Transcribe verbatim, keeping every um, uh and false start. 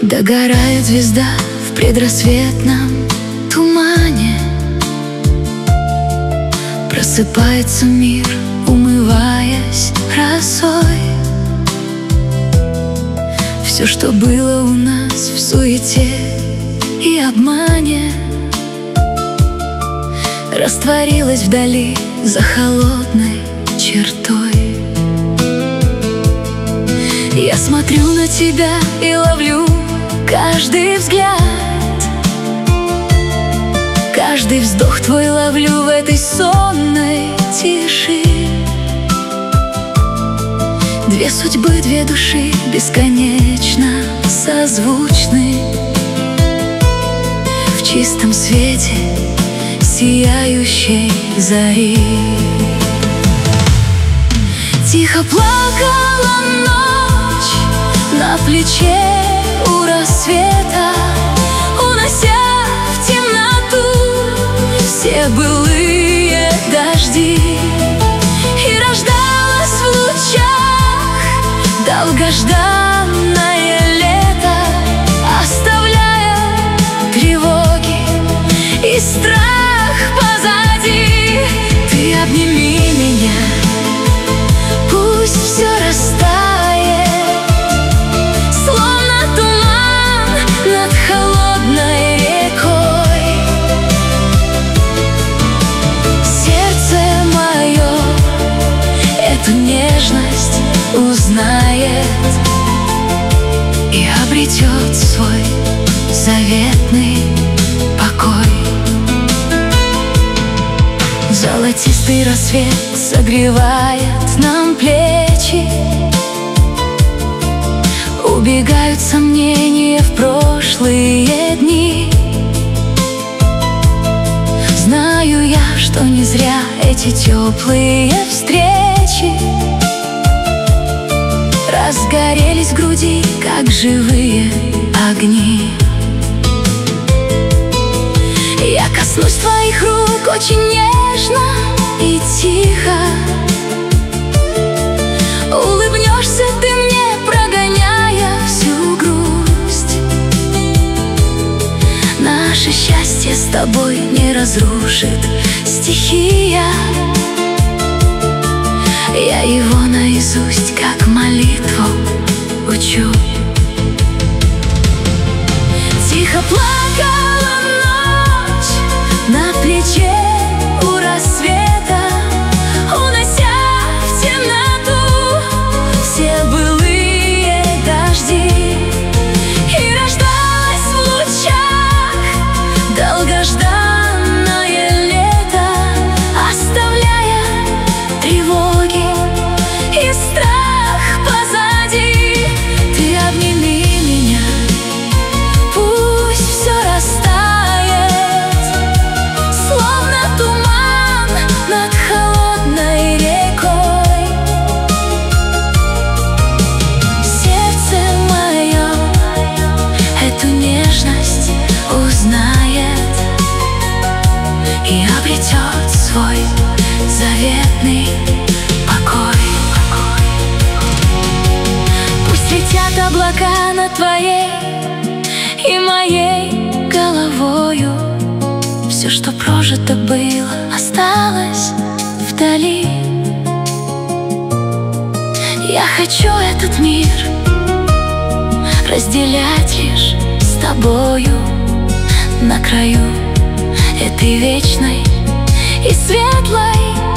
Догорает звезда в предрассветном тумане. Просыпается мир, умываясь росой. Все, что было у нас в суете и обмане, растворилось вдали за холодной чертой. Я смотрю на тебя и ловлю каждый взгляд, каждый вздох твой ловлю в этой сонной тиши. Две судьбы, две души бесконечно созвучны в чистом свете сияющей зари. Тихо плакала ночь на плече у рассвета, унося в темноту все былые дожди. И рождалось в лучах долгожданное лето, оставляя тревоги и страх позади. Ты обними меня, пусть все растает, словно туман над холодной рекой. Сердце мое эту нежность узнает и обретет свой заветный покой. Золотистый рассвет согревает нам плечи, убегают сомнения в прошлые дни. Знаю я, что не зря эти теплые встречи разгорелись в груди, как живые огни. Я коснусь твоих рук очень нежно и тихо. Улыбнешься ты мне, прогоняя всю грусть. Наше счастье с тобой не разрушит стихия. Я его наизусть, как молитву, учу. Тихо плакала ночь на плече у рассвета, унося в темноту все былые дожди. И рождалось в лучах долгожданное лето, оставляя тревоги и страх позади. Ты обними меня, пусть все растает, словно туман над холодной рекой. Сердце мое эту нежность узнает и обретет свой заветный покой. Пусть летят облака над твоей и моей головою. Все, что прожито было, осталось вдали. Я хочу этот мир разделять лишь с тобою на краю этой вечной и светлой